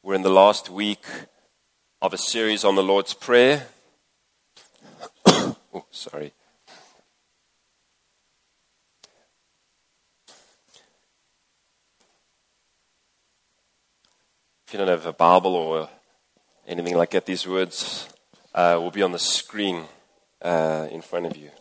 We're in the last week of a series on the Lord's Prayer. Oh, sorry. If you don't have a Bible or anything like that, these words will be on the screen in front of you.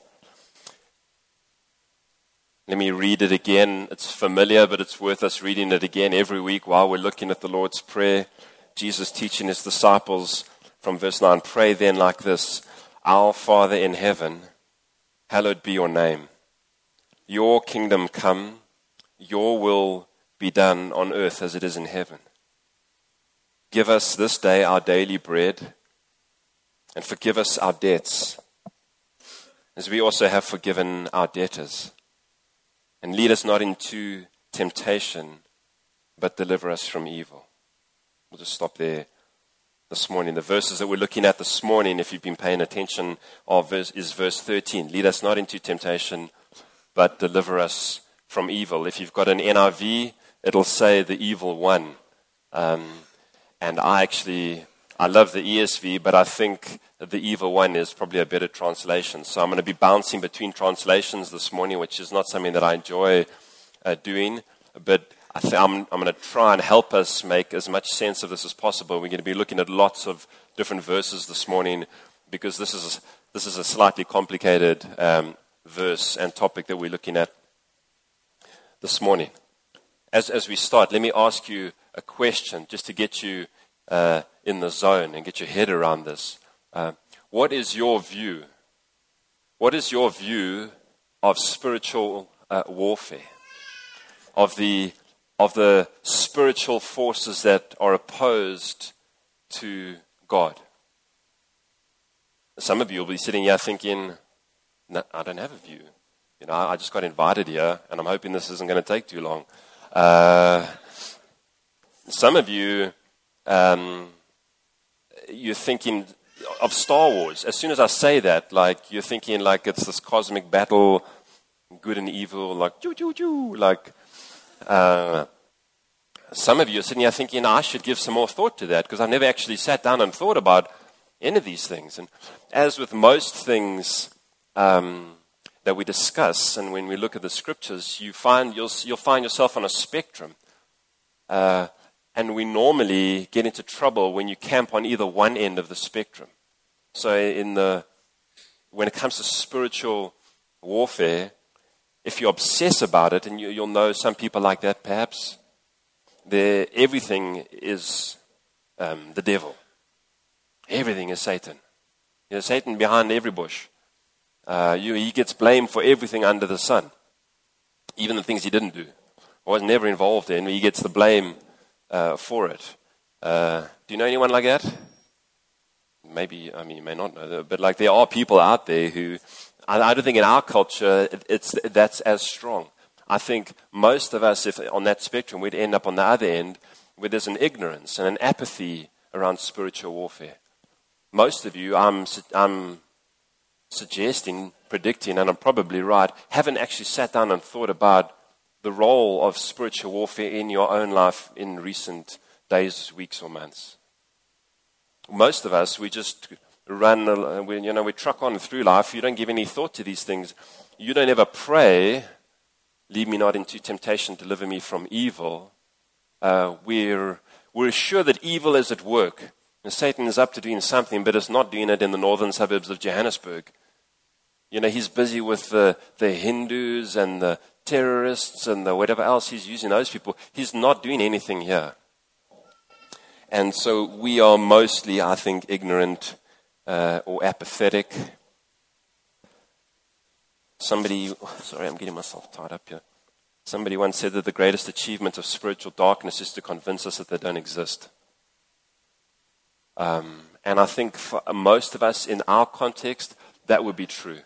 Let me read it again. It's familiar, but it's worth us reading it again every week while we're looking at the Lord's Prayer. Jesus teaching his disciples from verse 9, pray then like this, Our Father in heaven, hallowed be your name. Your kingdom come, your will be done on earth as it is in heaven. Give us this day our daily bread, and forgive us our debts, as we also have forgiven our debtors. And lead us not into temptation, but deliver us from evil. We'll just stop there this morning. The verses that we're looking at this morning, if you've been paying attention, is verse 13. Lead us not into temptation, but deliver us from evil. If you've got an NIV, it'll say the evil one. And I love the ESV, but I think that the evil one is probably a better translation. So I'm going to be bouncing between translations this morning, which is not something that I enjoy doing. But I'm going to try and help us make as much sense of this as possible. We're going to be looking at lots of different verses this morning because this is a slightly complicated verse and topic that we're looking at this morning. As we start, let me ask you a question just to get you in the zone and get your head around this. What is your view? What is your view of spiritual warfare? Of the spiritual forces that are opposed to God? Some of you will be sitting here thinking, no, I don't have a view. I just got invited here, and I'm hoping this isn't going to take too long. Some of you, you're thinking of Star Wars. As soon as I say that, you're thinking it's this cosmic battle, good and evil, some of you are sitting here thinking, I should give some more thought to that because I've never actually sat down and thought about any of these things. And as with most things that we discuss, and when we look at the scriptures, you'll find yourself on a spectrum. And we normally get into trouble when you camp on either one end of the spectrum. So when it comes to spiritual warfare, if you obsess about it, and you'll know some people like that perhaps, everything is the devil. Everything is Satan. Satan behind every bush. He gets blamed for everything under the sun. Even the things he didn't do. Or was never involved in, he gets the blame for it. Do you know anyone like that? Maybe, you may not know that, but there are people out there who, I don't think in our culture that's as strong. I think most of us, if on that spectrum, we'd end up on the other end where there's an ignorance and an apathy around spiritual warfare. Most of you, I'm suggesting, predicting, and I'm probably right, haven't actually sat down and thought about the role of spiritual warfare in your own life in recent days, weeks, or months. Most of us, we just run, we truck on through life. You don't give any thought to these things. You don't ever pray, lead me not into temptation, deliver me from evil. We're sure that evil is at work. And Satan is up to doing something, but is not doing it in the northern suburbs of Johannesburg. He's busy with the Hindus and the terrorists and the whatever else he's using those people. He's not doing anything here. And so we are mostly, I think, ignorant or apathetic. Sorry, I'm getting myself tied up here. Somebody once said that the greatest achievement of spiritual darkness is to convince us that they don't exist. And I think for most of us in our context, that would be true.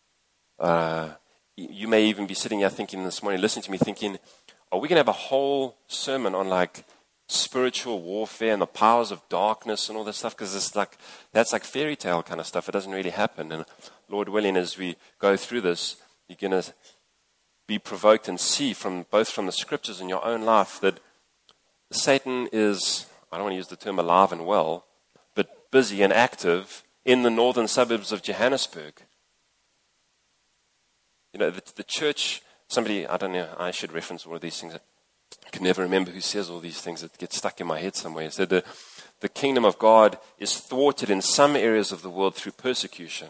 You may even be sitting here thinking this morning, listening to me thinking, are we going to have a whole sermon on spiritual warfare and the powers of darkness and all this stuff? Because that's like fairy tale kind of stuff. It doesn't really happen. And Lord willing, as we go through this, you're going to be provoked and see both from the scriptures and your own life that Satan is, I don't want to use the term alive and well, but busy and active in the northern suburbs of Johannesburg. You know, the church, somebody, I don't know, I should reference all of these things. I can never remember who says all these things. It gets stuck in my head somewhere. It said the kingdom of God is thwarted in some areas of the world through persecution.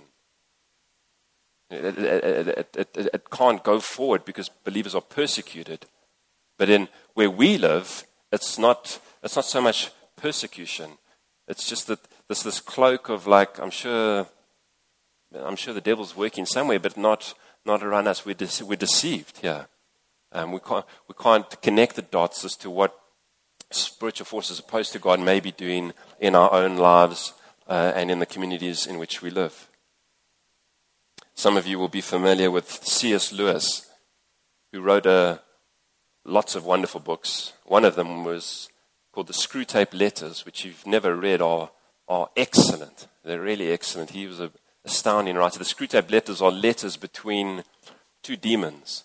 It can't go forward because believers are persecuted. But in where we live, it's not so much persecution. It's just that this cloak of like, I'm sure the devil's working somewhere, but not around us. We're deceived here. We can't connect the dots as to what spiritual forces opposed to God may be doing in our own lives and in the communities in which we live. Some of you will be familiar with C.S. Lewis, who wrote lots of wonderful books. One of them was called The Screwtape Letters, which you've never read, are excellent. They're really excellent. He was an astounding writer. The Screwtape Letters are letters between two demons.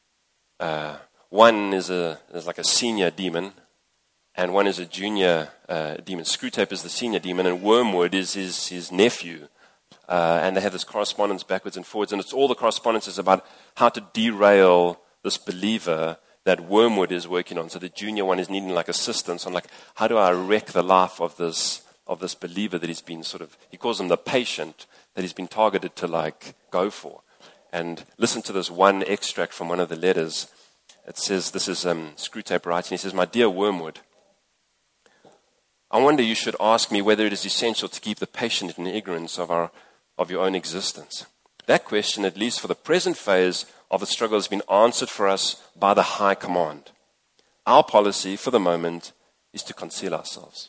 One is like a senior demon, and one is a junior demon. Screwtape is the senior demon, and Wormwood is his nephew. And they have this correspondence backwards and forwards, and it's all the correspondence is about how to derail this believer that Wormwood is working on. So the junior one is needing like assistance on like, how do I wreck the life of this believer that he's been he calls him the patient that he's been targeted to like go for. And listen to this one extract from one of the letters. It says, this is Screwtape writing, he says, "My dear Wormwood, I wonder you should ask me whether it is essential to keep the patient in ignorance of your own existence. That question, at least for the present phase of the struggle, has been answered for us by the high command. Our policy for the moment is to conceal ourselves."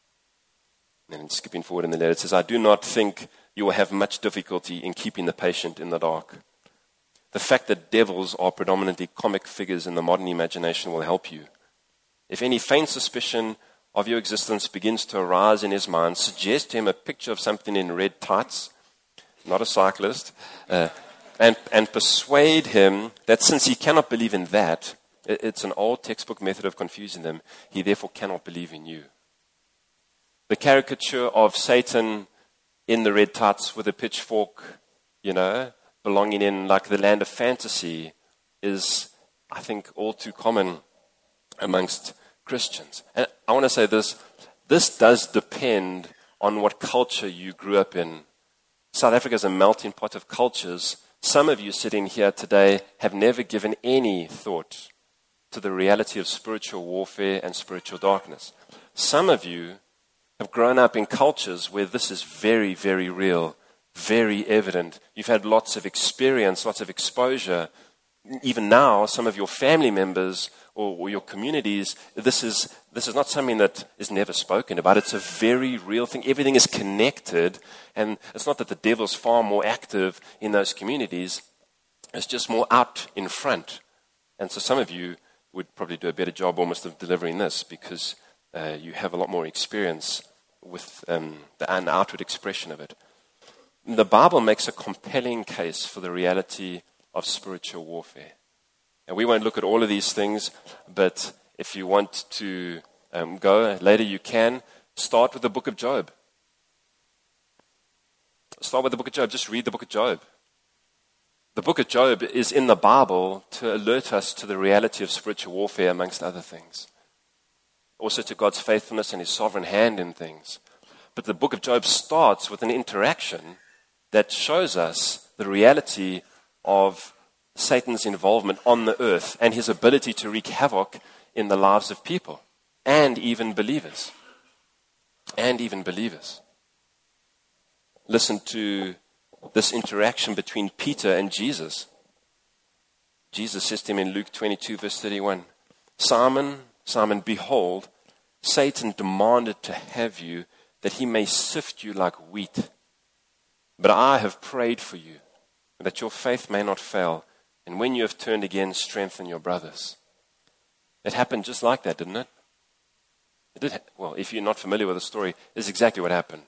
And then skipping forward in the letter, it says, "I do not think you will have much difficulty in keeping the patient in the dark. The fact that devils are predominantly comic figures in the modern imagination will help you. If any faint suspicion of your existence begins to arise in his mind, suggest to him a picture of something in red tights, not a cyclist, and persuade him that since he cannot believe in that, it's an old textbook method of confusing them, he therefore cannot believe in you. The caricature of Satan in the red tights with a pitchfork, belonging in like the land of fantasy is, I think, all too common amongst Christians. And I want to say this does depend on what culture you grew up in. South Africa is a melting pot of cultures. Some of you sitting here today have never given any thought to the reality of spiritual warfare and spiritual darkness. Some of you have grown up in cultures where this is very, very real, very evident. You've had lots of experience, lots of exposure. Even now, some of your family members or your communities, this is not something that is never spoken about. It's a very real thing. Everything is connected, and it's not that the devil's far more active in those communities. It's just more out in front. And so some of you would probably do a better job almost of delivering this because you have a lot more experience with an outward expression of it. The Bible makes a compelling case for the reality of spiritual warfare. And we won't look at all of these things, but if you want to go later, you can. Start with the book of Job. Start with the book of Job. Just read the book of Job. The book of Job is in the Bible to alert us to the reality of spiritual warfare, amongst other things. Also to God's faithfulness and his sovereign hand in things. But the book of Job starts with an interaction that shows us the reality of Satan's involvement on the earth and his ability to wreak havoc in the lives of people and even believers. Listen to this interaction between Peter and Jesus. Jesus says to him in Luke 22, verse 31, "Simon, Simon, behold, Satan demanded to have you that he may sift you like wheat. But I have prayed for you, that your faith may not fail. And when you have turned again, strengthen your brothers." It happened just like that, didn't it? Well, if you're not familiar with the story, this is exactly what happened.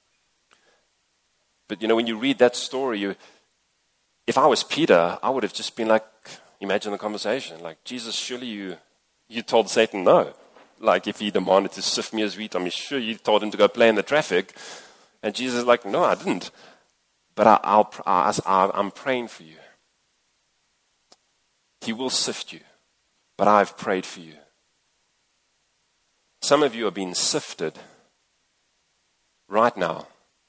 But when you read that story, if I was Peter, I would have just been like, imagine the conversation, like, Jesus, surely you told Satan no. like if he demanded to sift me as wheat, I'm sure you told him to go play in the traffic. And Jesus is like, no, I didn't. But I'm praying for you. He will sift you, but I've prayed for you. Some of you are being sifted right now.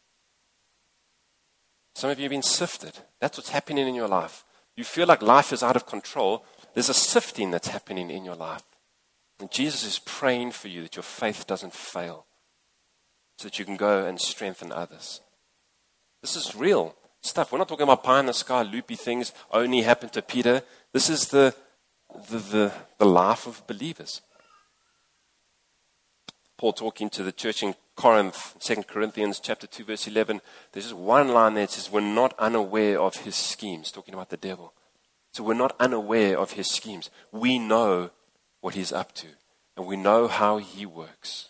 Some of you have been sifted. That's what's happening in your life. You feel like life is out of control. There's a sifting that's happening in your life. And Jesus is praying for you that your faith doesn't fail, so that you can go and strengthen others. This is real stuff. We're not talking about pie in the sky, loopy things only happen to Peter. This is the life of believers. Paul talking to the church in Corinth, 2 Corinthians chapter 2, verse 11. There's just one line there that says, we're not unaware of his schemes, talking about the devil. So we're not unaware of his schemes. We know what he's up to, and we know how he works.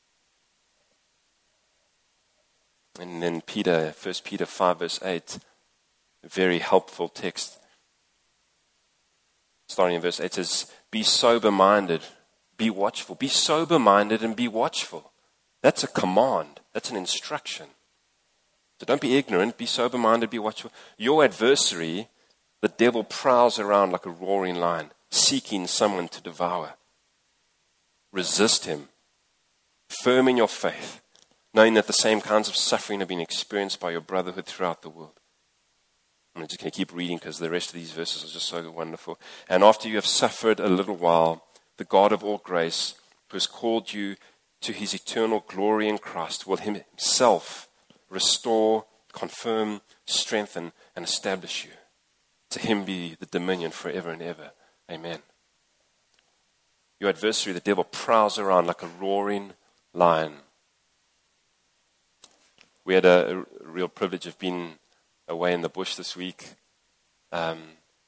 And then 1 Peter 5, verse 8, a very helpful text. Starting in verse 8, says, be sober-minded, be watchful. Be sober-minded and be watchful. That's a command. That's an instruction. So don't be ignorant. Be sober-minded, be watchful. Your adversary, the devil, prowls around like a roaring lion, seeking someone to devour. Resist him. Firm in your faith, knowing that the same kinds of suffering have been experienced by your brotherhood throughout the world. I'm just going to keep reading because the rest of these verses are just so wonderful. And after you have suffered a little while, the God of all grace, who has called you to his eternal glory in Christ, will himself restore, confirm, strengthen, and establish you. To him be the dominion forever and ever. Amen. Your adversary, the devil, prowls around like a roaring lion. We had a real privilege of being away in the bush this week. And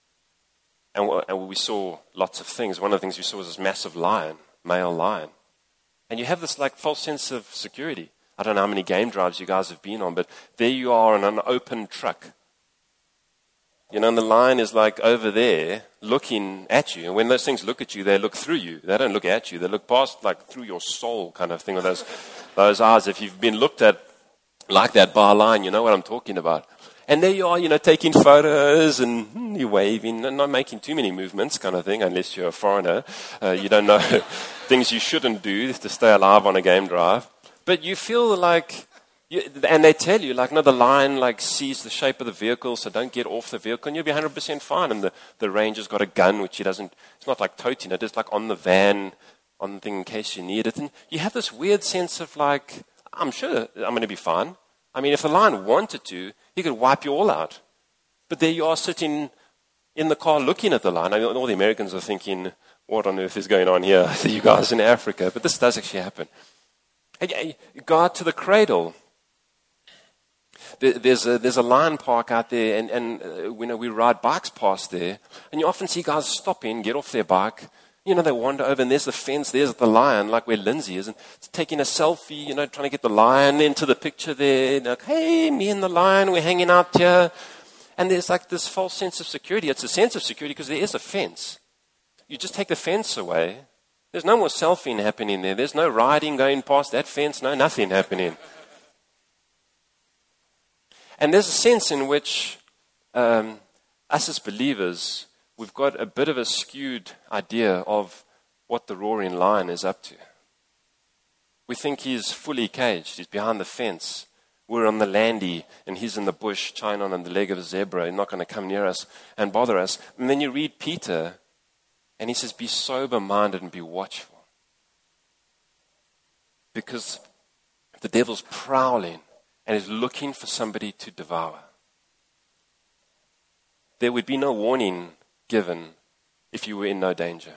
we saw lots of things. One of the things we saw was this massive lion, male lion. And you have this like false sense of security. I don't know how many game drives you guys have been on, but there you are in an open truck. You know, and the lion is like over there looking at you. And when those things look at you, they look through you. They don't look at you. They look past, like through your soul kind of thing with those eyes. If you've been looked at like that by a lion, you know what I'm talking about. And there you are, you know, taking photos and you're waving and not making too many movements kind of thing, unless you're a foreigner. You don't know things you shouldn't do to stay alive on a game drive. But you feel like, and they tell you, like, no, the lion, like, sees the shape of the vehicle, so don't get off the vehicle, and you'll be 100% fine. And the ranger's got a gun, which he doesn't, it's not like toting it, it's like on the van, on the thing in case you need it. And you have this weird sense of, like, I'm sure I'm going to be fine. I mean, if the lion wanted to, he could wipe you all out. But there you are sitting in the car looking at the lion. I mean, all the Americans are thinking, what on earth is going on here? You guys in Africa. But this does actually happen. Guard to the cradle. There's a lion park out there, and you know, we ride bikes past there, and you often see guys stopping, get off their bike. You know, they wander over, and there's the fence, there's the lion, like where Lindsay is, and it's taking a selfie, you know, trying to get the lion into the picture there. Like, hey, me and the lion, we're hanging out here. And there's like this false sense of security. It's a sense of security because there is a fence. You just take the fence away. There's no more selfieing happening there. There's no riding going past that fence, no nothing happening. And there's a sense in which us as believers, we've got a bit of a skewed idea of what the roaring lion is up to. We think he's fully caged. He's behind the fence. We're on the landy, and he's in the bush, chawing on the leg of a zebra. He's not going to come near us and bother us. And then you read Peter, and he says, be sober-minded and be watchful. Because the devil's prowling and is looking for somebody to devour. There would be no warning given if you were in no danger.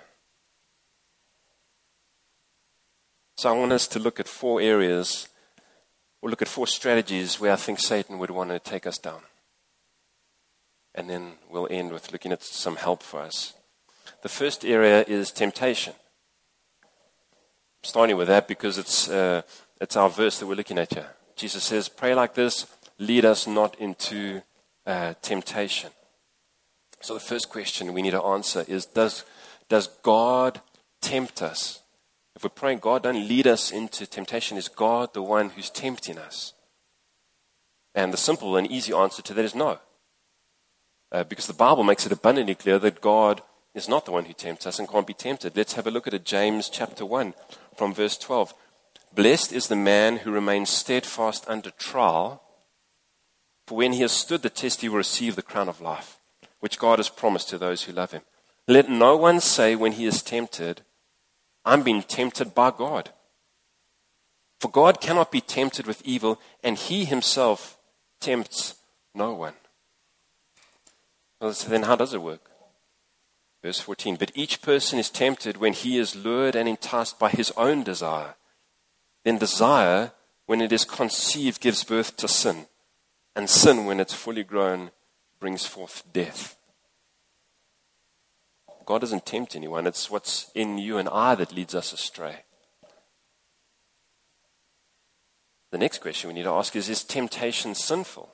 So I want us to look at 4 areas, or look at 4 strategies where I think Satan would want to take us down. And then we'll end with looking at some help for us. The first area is temptation. I'm starting with that because it's our verse that we're looking at here. Jesus says, pray like this, lead us not into temptation. So the first question we need to answer is, does God tempt us If we're praying, God, don't lead us into temptation, is God the one who's tempting us? And the simple and easy answer to that is no. Because the Bible makes it abundantly clear that God is not the one who tempts us and can't be tempted. Let's have a look at it. James chapter 1 from verse 12. Blessed is the man who remains steadfast under trial, for when he has stood the test, he will receive the crown of life, which God has promised to those who love him. Let no one say when he is tempted, I'm being tempted by God. For God cannot be tempted with evil, and he himself tempts no one. Well, so then how does it work? Verse 14, but each person is tempted when he is lured and enticed by his own desire. Then desire, when it is conceived, gives birth to sin. And sin, when it's fully grown, brings forth death. God doesn't tempt anyone. It's what's in you and I that leads us astray. The next question we need to ask is temptation sinful?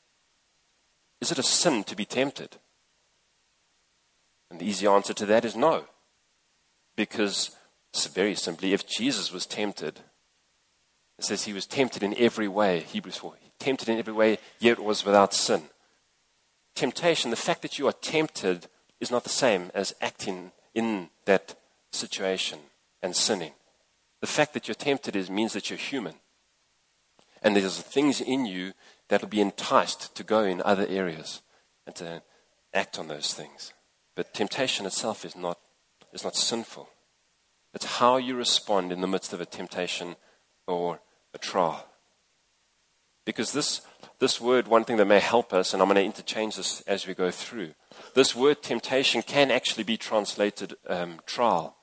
Is it a sin to be tempted? And the easy answer to that is no. Because, very simply, if Jesus was tempted, it says he was tempted in every way, Hebrews 4, tempted in every way, yet was without sin. Temptation, the fact that you are tempted, is not the same as acting in that situation and sinning. The fact that you're tempted means that you're human. And there's things in you that will be enticed to go in other areas and to act on those things. But temptation itself is not sinful. It's how you respond in the midst of a temptation or a trial. Because this word, one thing that may help us, and I'm going to interchange this as we go through, this word temptation can actually be translated trial.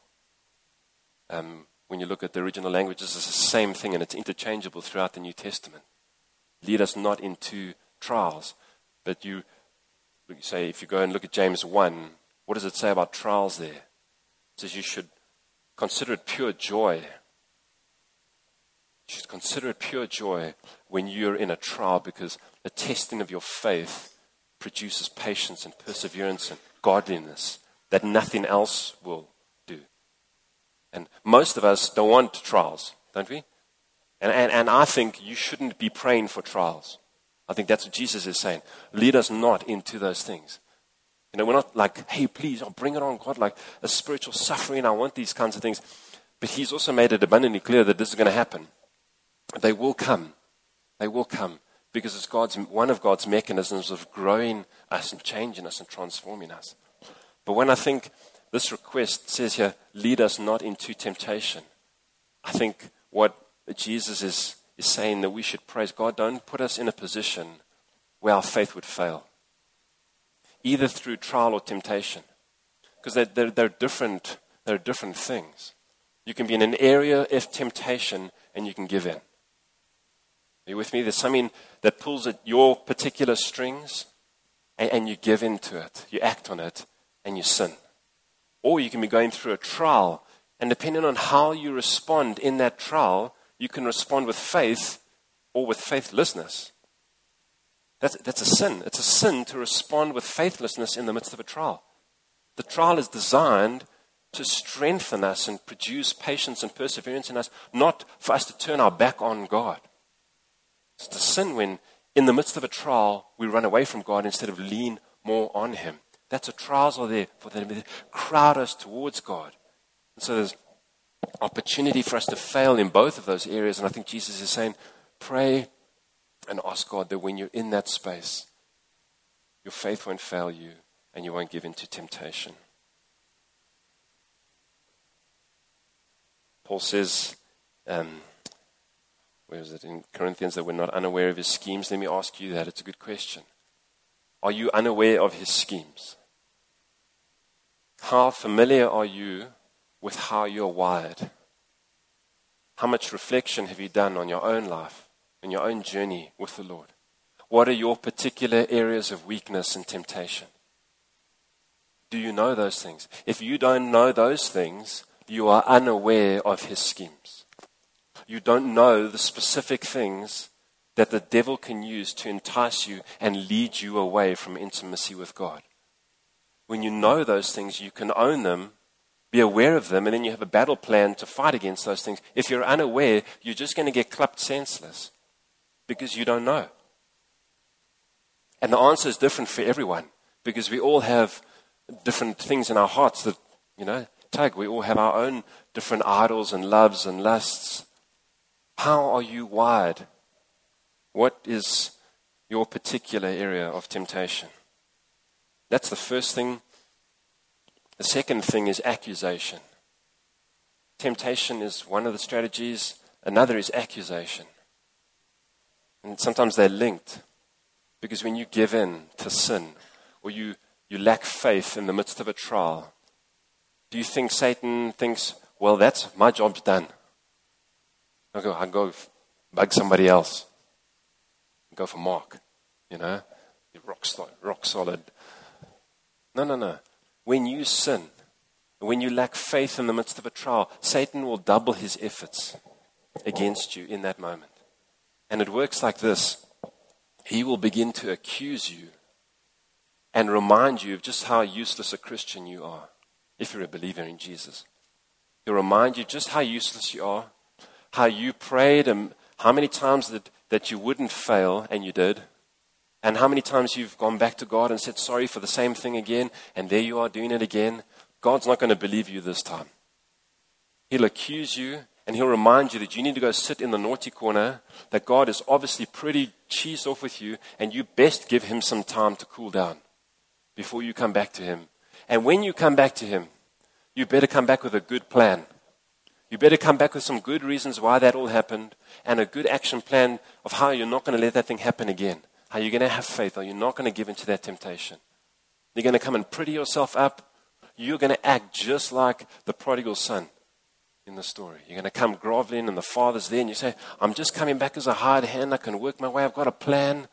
When you look at the original languages, it's the same thing, and it's interchangeable throughout the New Testament. Lead us not into trials. But you say, if you go and look at James 1, what does it say about trials there? It says you should consider it pure joy. You should consider it pure joy when you're in a trial, because the testing of your faith produces patience and perseverance and godliness that nothing else will do. And most of us don't want trials, don't we? And I think you shouldn't be praying for trials. I think that's what Jesus is saying. Lead us not into those things. You know, we're not like, hey, please, I'll bring it on, God, like a spiritual suffering. I want these kinds of things. But he's also made it abundantly clear that this is going to happen. They will come. They will come. Because it's one of God's mechanisms of growing us and changing us and transforming us. But when I think this request says here, lead us not into temptation, I think what Jesus is saying that we should praise God, don't put us in a position where our faith would fail, either through trial or temptation. Because they're different things. You can be in an area of temptation and you can give in. Are you with me? There's something that pulls at your particular strings and you give into it. You act on it and you sin. Or you can be going through a trial, and depending on how you respond in that trial, you can respond with faith or with faithlessness. That's a sin. It's a sin to respond with faithlessness in the midst of a trial. The trial is designed to strengthen us and produce patience and perseverance in us, not for us to turn our back on God. It's a sin when, in the midst of a trial, we run away from God instead of lean more on Him. That's what trials are there for. Them to crowd us towards God. And so there's opportunity for us to fail in both of those areas. And I think Jesus is saying, pray and ask God that when you're in that space, your faith won't fail you and you won't give in to temptation. Paul says, where is it in Corinthians, that we're not unaware of his schemes? Let me ask you that. It's a good question. Are you unaware of his schemes? How familiar are you with how you're wired? How much reflection have you done on your own life and your own journey with the Lord? What are your particular areas of weakness and temptation? Do you know those things? If you don't know those things, you are unaware of his schemes. You don't know the specific things that the devil can use to entice you and lead you away from intimacy with God. When you know those things, you can own them, Be aware of them, and then you have a battle plan to fight against those things. If you're unaware, you're just going to get clapped senseless because you don't know. And the answer is different for everyone because we all have different things in our hearts that, tug. We all have our own different idols and loves and lusts. How are you wired? What is your particular area of temptation? That's the first thing. The second thing is accusation. Temptation is one of the strategies. Another is accusation. And sometimes they're linked. Because when you give in to sin, or you lack faith in the midst of a trial, do you think Satan thinks, well, that's my job's done. I'll go bug somebody else. Go for Mark. You're rock solid. No. When you sin, when you lack faith in the midst of a trial, Satan will double his efforts against you in that moment. And it works like this. He will begin to accuse you and remind you of just how useless a Christian you are, if you're a believer in Jesus. He'll remind you just how useless you are, how you prayed, and how many times that you wouldn't fail, and you did, and how many times you've gone back to God and said sorry for the same thing again, and there you are doing it again. God's not going to believe you this time. He'll accuse you, and he'll remind you that you need to go sit in the naughty corner, that God is obviously pretty cheesed off with you, and you best give him some time to cool down before you come back to him. And when you come back to him, you better come back with a good plan. You better come back with some good reasons why that all happened, and a good action plan of how you're not going to let that thing happen again. How you're going to have faith, or you're not going to give into that temptation. You're going to come and pretty yourself up. You're going to act just like the prodigal son in the story. You're going to come groveling, and the father's there, and you say, I'm just coming back as a hired hand. I can work my way. I've got a plan.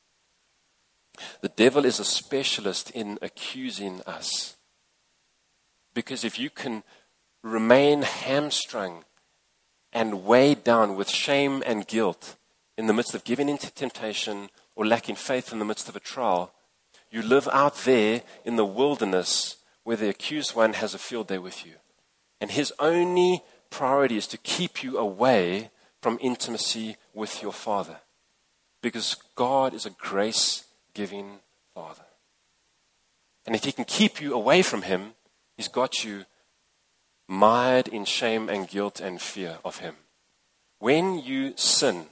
The devil is a specialist in accusing us. Because if you can remain hamstrung and weighed down with shame and guilt in the midst of giving into temptation or lacking faith in the midst of a trial, you live out there in the wilderness where the accused one has a field day with you. And his only priority is to keep you away from intimacy with your Father. Because God is a grace-giving Father. And if he can keep you away from him, he's got you mired in shame and guilt and fear of him. When you sin,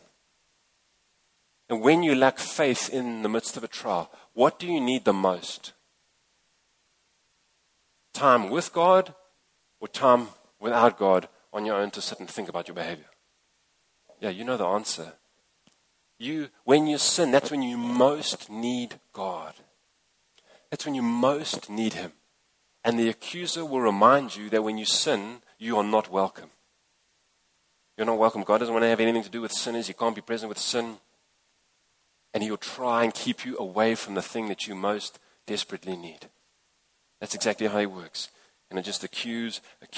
and when you lack faith in the midst of a trial, what do you need the most? Time with God or time without God on your own to sit and think about your behavior? Yeah, you know the answer. When you sin, that's when you most need God. That's when you most need him. And the accuser will remind you that when you sin, you are not welcome. You're not welcome. God doesn't want to have anything to do with sinners. He can't be present with sin. And he'll try and keep you away from the thing that you most desperately need. That's exactly how he works. And it just accuse.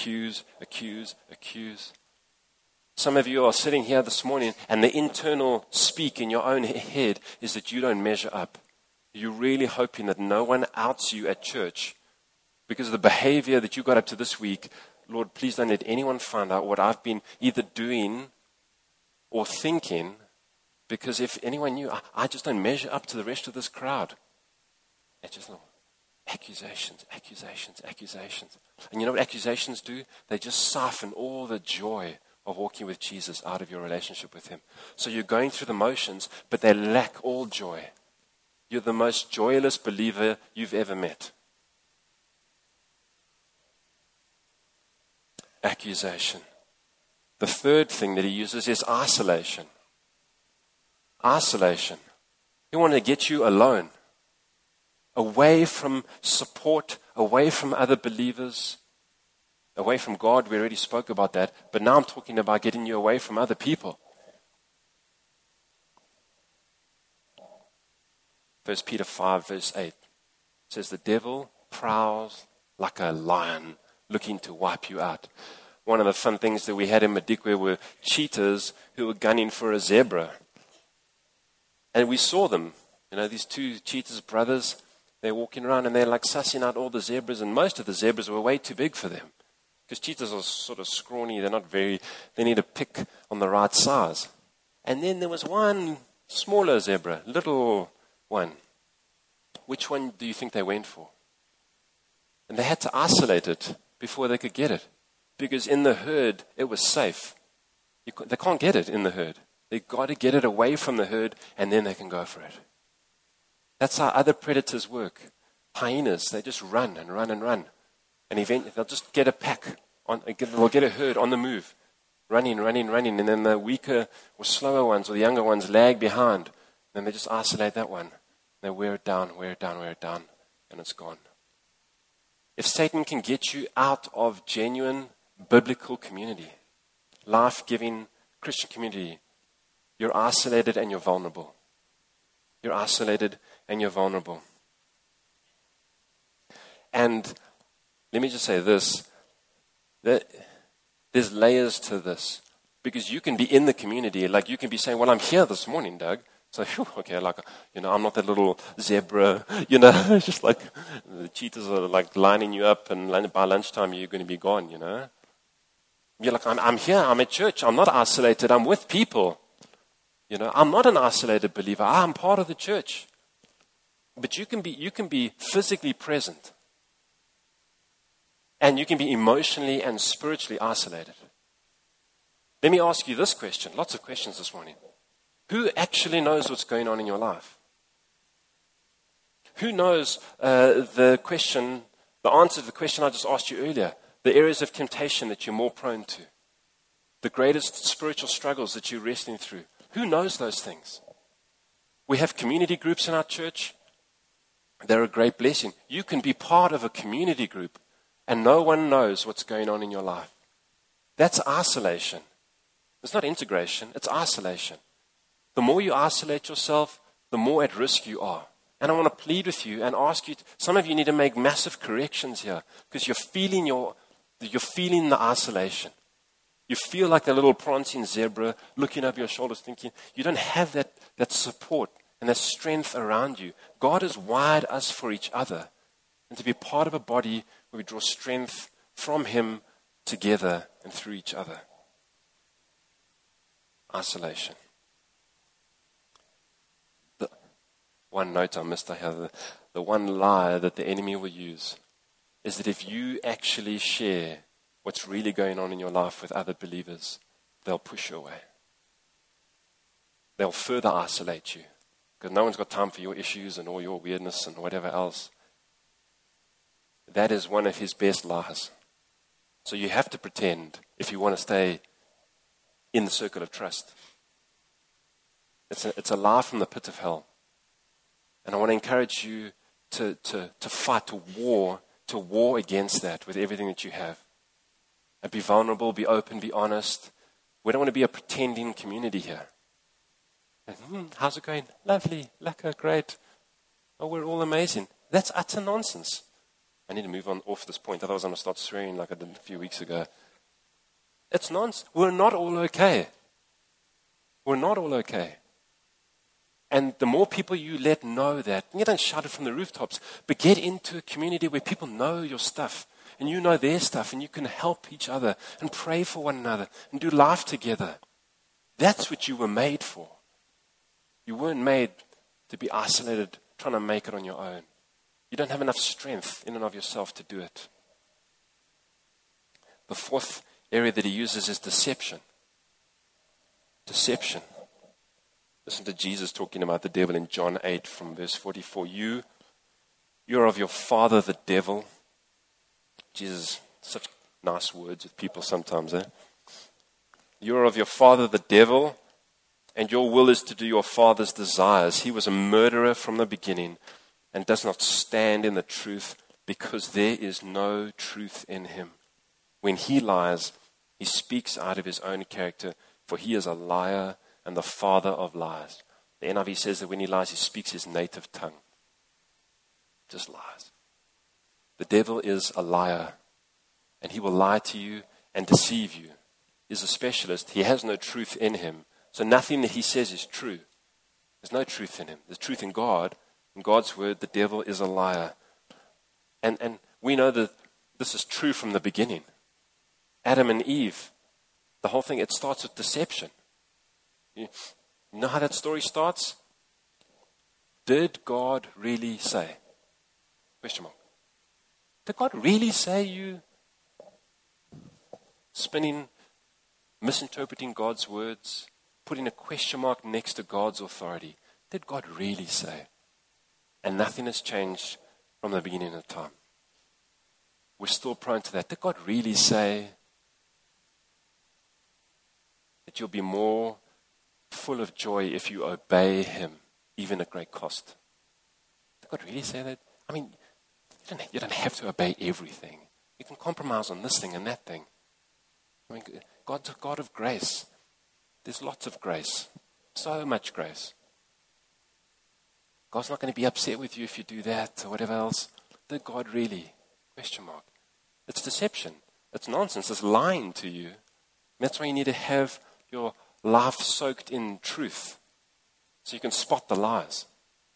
Some of you are sitting here this morning, and the internal speak in your own head is that you don't measure up. You're really hoping that no one outs you at church because of the behavior that you got up to this week. Lord, please don't let anyone find out what I've been either doing or thinking, because if anyone knew, I just don't measure up to the rest of this crowd. It's just accusations. And you know what accusations do? They just siphon all the joy of walking with Jesus out of your relationship with him. So you're going through the motions, but they lack all joy. You're the most joyless believer you've ever met. Accusation. The third thing that he uses is isolation. Isolation. He wanted to get you alone, away from support, away from other believers, away from God. We already spoke about that, but now I'm talking about getting you away from other people. 1 Peter 5 verse 8 says the devil prowls like a lion looking to wipe you out. One of the fun things that we had in Madikwe were cheetahs who were gunning for a zebra. And we saw them, these two cheetahs brothers, they're walking around and they're like sussing out all the zebras, and most of the zebras were way too big for them. Because cheetahs are sort of scrawny. They need to pick on the right size. And then there was one smaller zebra, little one. Which one do you think they went for? And they had to isolate it before they could get it. Because in the herd, it was safe. They can't get it in the herd. They've got to get it away from the herd, and then they can go for it. That's how other predators work. Hyenas, they just run and run and run. And eventually they'll just get a pack, they'll get a herd on the move. Running. And then the weaker or slower ones or the younger ones lag behind. Then they just isolate that one. They wear it down, and it's gone. If Satan can get you out of genuine biblical community, life-giving Christian community, you're isolated and you're vulnerable. You're isolated and you're vulnerable. And let me just say this, that there's layers to this. Because you can be in the community, like you can be saying, well, I'm here this morning, Doug. So, okay, like, I'm not that little zebra, it's just like the cheetahs are like lining you up, and by lunchtime you're going to be gone, You're like, I'm here, I'm at church, I'm not isolated, I'm with people. I'm not an isolated believer, I'm part of the church. But you can be physically present. And you can be emotionally and spiritually isolated. Let me ask you this question, lots of questions this morning. Who actually knows what's going on in your life? Who knows the answer to the question I just asked you earlier? The areas of temptation that you're more prone to. The greatest spiritual struggles that you're wrestling through. Who knows those things? We have community groups in our church. They're a great blessing. You can be part of a community group and no one knows what's going on in your life. That's isolation. It's not integration, it's isolation. The more you isolate yourself, the more at risk you are. And I want to plead with you and ask you, some of you need to make massive corrections here because you're feeling the isolation. You feel like the little prancing zebra looking over your shoulders thinking, you don't have that support and that strength around you. God has wired us for each other and to be part of a body where we draw strength from Him together and through each other. Isolation. One note I missed, the one lie that the enemy will use is that if you actually share what's really going on in your life with other believers, they'll push you away. They'll further isolate you because no one's got time for your issues and all your weirdness and whatever else. That is one of his best lies. So you have to pretend if you want to stay in the circle of trust. It's a lie from the pit of hell. And I want to encourage you to fight, to war against that with everything that you have. And be vulnerable, be open, be honest. We don't want to be a pretending community here. And, how's it going? Lovely, lekker, great. Oh, we're all amazing. That's utter nonsense. I need to move on off this point, otherwise I'm going to start swearing like I did a few weeks ago. It's nonsense. We're not all okay. We're not all okay. And the more people you let know that, and you don't shout it from the rooftops, but get into a community where people know your stuff, and you know their stuff, and you can help each other, and pray for one another, and do life together. That's what you were made for. You weren't made to be isolated, trying to make it on your own. You don't have enough strength in and of yourself to do it. The fourth area that he uses is deception. Deception. Listen to Jesus talking about the devil in John 8 from verse 44. You're of your father, the devil. Jesus, such nice words with people sometimes, eh? You're of your father, the devil, and your will is to do your father's desires. He was a murderer from the beginning and does not stand in the truth because there is no truth in him. When he lies, he speaks out of his own character, for he is a liar and the father of lies. The NIV says that when he lies, he speaks his native tongue. Just lies. The devil is a liar, and he will lie to you and deceive you. He's a specialist. He has no truth in him. So nothing that he says is true. There's no truth in him. There's truth in God. In God's word, the devil is a liar. And we know that this is true from the beginning. Adam and Eve, the whole thing, it starts with deception. You know how that story starts? Did God really say? Question mark. Did God really say you spinning, misinterpreting God's words, putting a question mark next to God's authority? Did God really say? And nothing has changed from the beginning of time. We're still prone to that. Did God really say that you'll be more full of joy if you obey Him, even at great cost? Did God really say that? I mean, you don't have to obey everything. You can compromise on this thing and that thing. I mean, God's a God of grace. There's lots of grace. So much grace. God's not going to be upset with you if you do that or whatever else. Did God really? Question mark. It's deception. It's nonsense. It's lying to you. And that's why you need to have your life soaked in truth so you can spot the lies.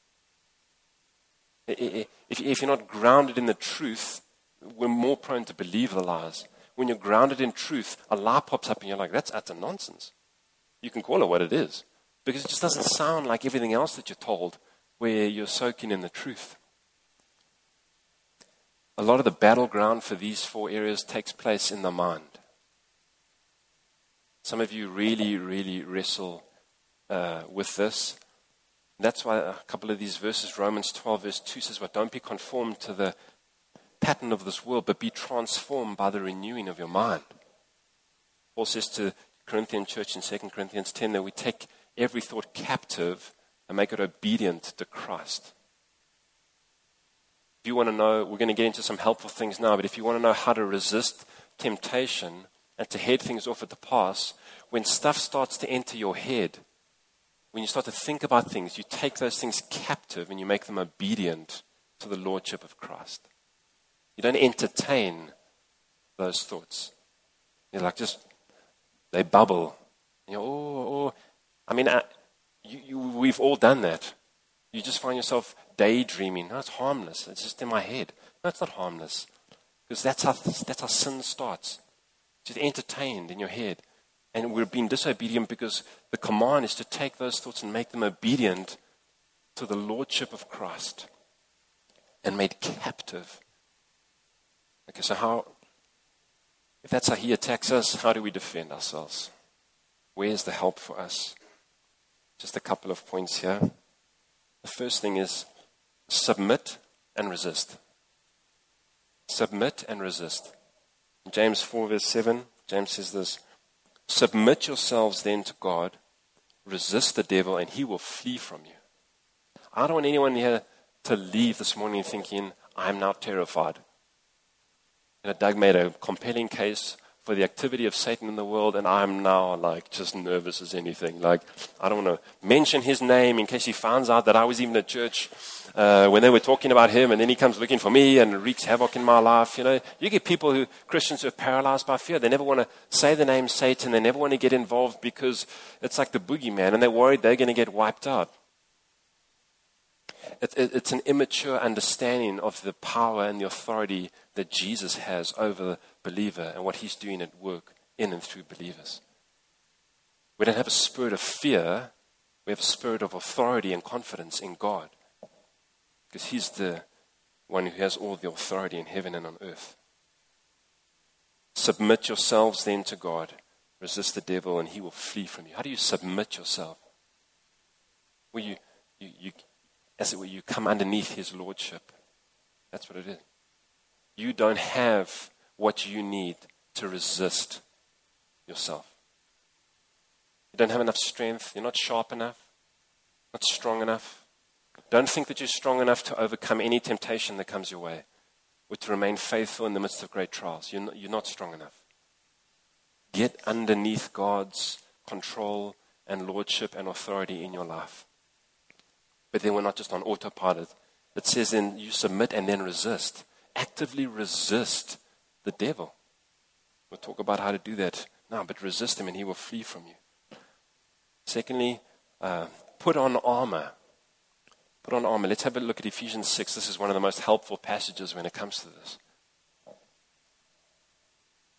If you're not grounded in the truth, we're more prone to believe the lies. When you're grounded in truth, a lie pops up and you're like, that's utter nonsense. You can call it what it is, because it just doesn't sound like everything else that you're told where you're soaking in the truth. A lot of the battleground for these 4 areas takes place in the mind. Some of you really, really wrestle with this. That's why a couple of these verses, Romans 12 verse 2 says, well, don't be conformed to the pattern of this world, but be transformed by the renewing of your mind. Paul says to Corinthian church in 2 Corinthians 10 that we take every thought captive and make it obedient to Christ. If you want to know, we're going to get into some helpful things now, but if you want to know how to resist temptation and to head things off at the pass, when stuff starts to enter your head, when you start to think about things, you take those things captive and you make them obedient to the Lordship of Christ. You don't entertain those thoughts. You're like, they bubble. And you're, we've all done that. You just find yourself daydreaming. No, it's harmless. It's just in my head. No, it's not harmless. Because that's how sin starts. It's just entertained in your head. And we're being disobedient because the command is to take those thoughts and make them obedient to the Lordship of Christ and made captive. Okay, so if that's how He attacks us, how do we defend ourselves? Where's the help for us? Just a couple of points here. The first thing is submit and resist. Submit and resist. In James 4 verse 7, James says this, submit yourselves then to God, resist the devil, and he will flee from you. I don't want anyone here to leave this morning thinking, I'm now terrified. Doug made a compelling case for the activity of Satan in the world, and I'm now like just nervous as anything. Like, I don't want to mention his name in case he finds out that I was even at church when they were talking about him, and then he comes looking for me and wreaks havoc in my life. You get Christians who are paralyzed by fear. They never want to say the name Satan. They never want to get involved because it's like the boogeyman, and they're worried they're going to get wiped out. It's an immature understanding of the power and the authority that Jesus has over the believer and what He's doing at work in and through believers. We don't have a spirit of fear. We have a spirit of authority and confidence in God, because He's the one who has all the authority in heaven and on earth. Submit yourselves then to God. Resist the devil and he will flee from you. How do you submit yourself? Well, as it were, you come underneath His lordship. That's what it is. You don't have what you need to resist yourself. You don't have enough strength. You're not sharp enough. Not strong enough. Don't think that you're strong enough to overcome any temptation that comes your way, or to remain faithful in the midst of great trials. You're not strong enough. Get underneath God's control and lordship and authority in your life. But then we're not just on autopilot. It says then you submit and then resist. Actively resist the devil. We'll talk about how to do that now, but resist him and he will flee from you. Secondly, put on armor. Put on armor. Let's have a look at Ephesians 6. This is one of the most helpful passages when it comes to this.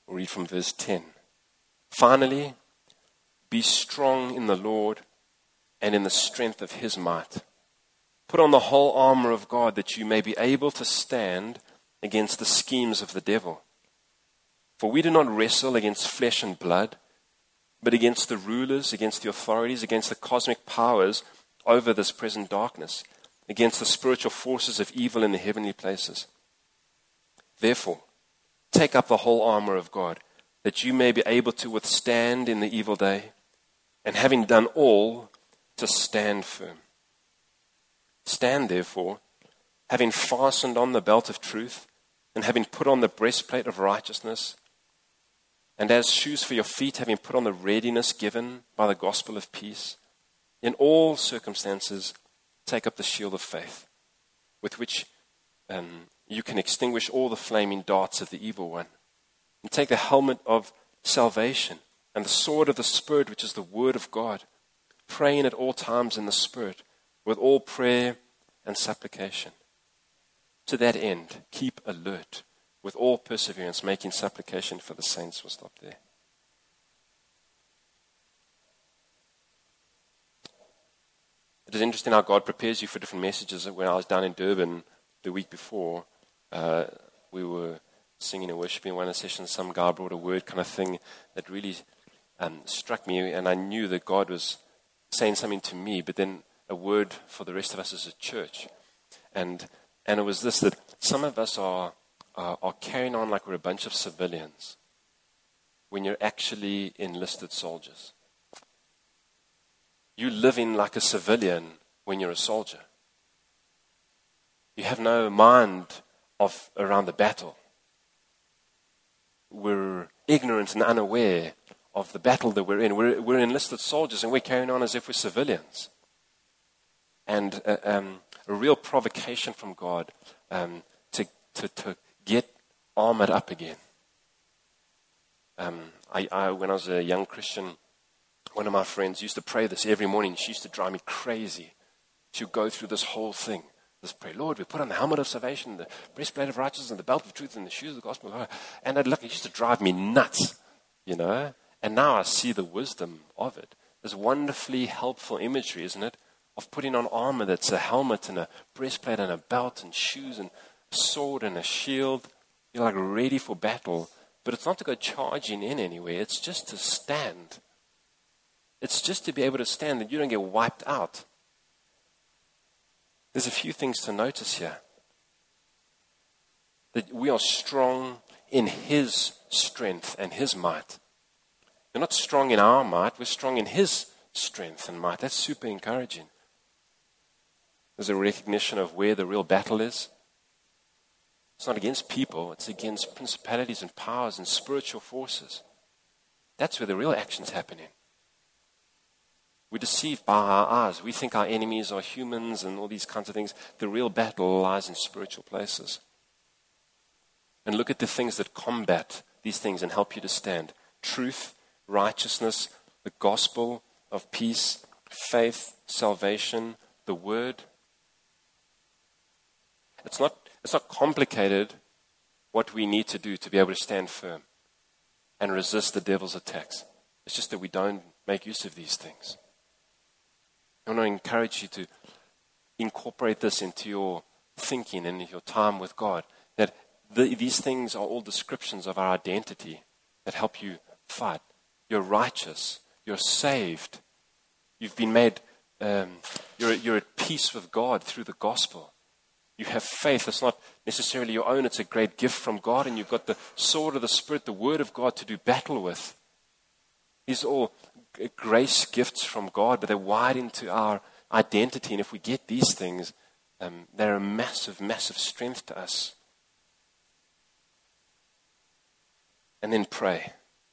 We'll read from verse 10. Finally, be strong in the Lord and in the strength of his might. Put on the whole armor of God that you may be able to stand against the schemes of the devil. For we do not wrestle against flesh and blood, but against the rulers, against the authorities, against the cosmic powers over this present darkness, against the spiritual forces of evil in the heavenly places. Therefore, take up the whole armor of God, that you may be able to withstand in the evil day, and having done all, to stand firm. Stand therefore, having fastened on the belt of truth, and having put on the breastplate of righteousness, and as shoes for your feet, having put on the readiness given by the gospel of peace. In all circumstances, take up the shield of faith, with which you can extinguish all the flaming darts of the evil one. And take the helmet of salvation and the sword of the Spirit, which is the word of God, praying at all times in the Spirit, with all prayer and supplication. To that end, keep alert, with all perseverance, making supplication for the saints. We'll stop there. It is interesting how God prepares you for different messages. When I was down in Durban the week before, we were singing and worshiping one of the sessions. Some guy brought a word kind of thing that really struck me, and I knew that God was saying something to me, but then a word for the rest of us as a church. And it was this, that some of us are carrying on like we're a bunch of civilians when you're actually enlisted soldiers. You're living like a civilian when you're a soldier. You have no mind around the battle. We're ignorant and unaware of the battle that we're in. We're enlisted soldiers, and we're carrying on as if we're civilians. And a real provocation from God to get armored up again. When I was a young Christian, one of my friends used to pray this every morning. She used to drive me crazy. She would go through this whole thing. This prayer, Lord, we put on the helmet of salvation, the breastplate of righteousness, and the belt of truth, and the shoes of the gospel. And it used to drive me nuts, And now I see the wisdom of it. This wonderfully helpful imagery, isn't it? Of putting on armor that's a helmet and a breastplate and a belt and shoes and a sword and a shield. You're like ready for battle. But it's not to go charging in anywhere. It's just to stand. It's just to be able to stand, that you don't get wiped out. There's a few things to notice here. That we are strong in his strength and his might. We're not strong in our might, we're strong in his strength and might. That's super encouraging. There's a recognition of where the real battle is. It's not against people, it's against principalities and powers and spiritual forces. That's where the real action's happening. We're deceived by our eyes. We think our enemies are humans and all these kinds of things. The real battle lies in spiritual places. And look at the things that combat these things and help you to stand. Truth, righteousness, the gospel of peace, faith, salvation, the word. It's not complicated what we need to do to be able to stand firm and resist the devil's attacks. It's just that we don't make use of these things. I want to encourage you to incorporate this into your thinking and your time with God, that these things are all descriptions of our identity that help you fight. You're righteous. You're saved. You've been made, you're at peace with God through the gospel. You have faith. It's not necessarily your own. It's a great gift from God, and you've got the sword of the Spirit, the word of God, to do battle with. These are all grace gifts from God, but they're wired into our identity. And if we get these things, they're a massive, massive strength to us. And then pray.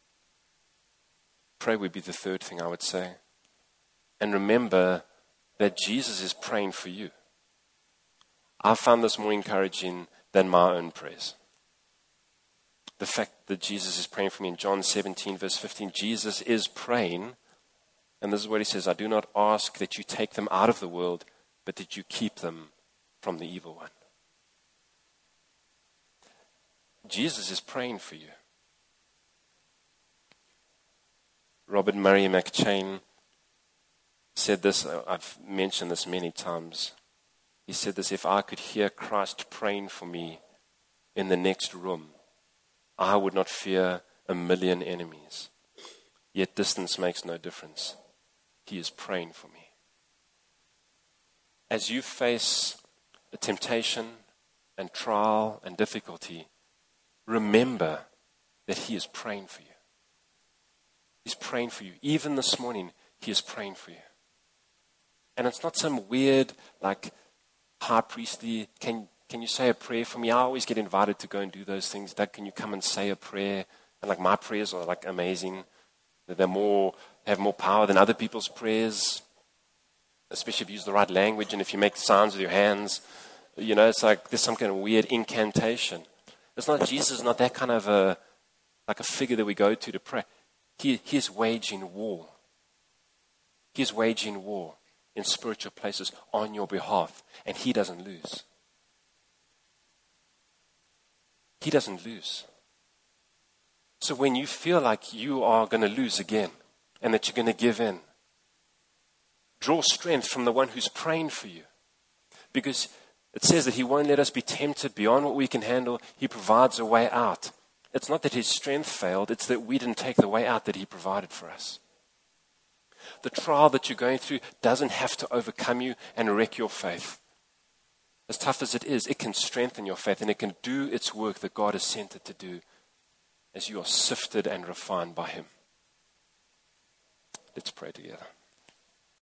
Pray would be the third thing I would say. And remember that Jesus is praying for you. I found this more encouraging than my own prayers. The fact that Jesus is praying for me in John 17, verse 15, Jesus is praying, and this is what he says, I do not ask that you take them out of the world, but that you keep them from the evil one. Jesus is praying for you. Robert Murray McChain said this. I've mentioned this many times. He said this: if I could hear Christ praying for me in the next room, I would not fear 1,000,000 enemies. Yet distance makes no difference. He is praying for me. As you face a temptation and trial and difficulty, remember that He is praying for you. He's praying for you. Even this morning, He is praying for you. And it's not some weird, like, high priestly, can you say a prayer for me? I always get invited to go and do those things. Doug, can you come and say a prayer? And like my prayers are like amazing. They have more power than other people's prayers, especially if you use the right language and if you make sounds with your hands. It's like there's some kind of weird incantation. It's not, Jesus is not that kind of a figure that we go to pray. He is waging war. He is waging war in spiritual places on your behalf, and He doesn't lose. He doesn't lose. So when you feel like you are going to lose again and that you're going to give in, draw strength from the one who's praying for you. Because it says that He won't let us be tempted beyond what we can handle. He provides a way out. It's not that His strength failed, it's that we didn't take the way out that He provided for us. The trial that you're going through doesn't have to overcome you and wreck your faith. As tough as it is, it can strengthen your faith and it can do its work that God has sent it to do as you are sifted and refined by Him. Let's pray together.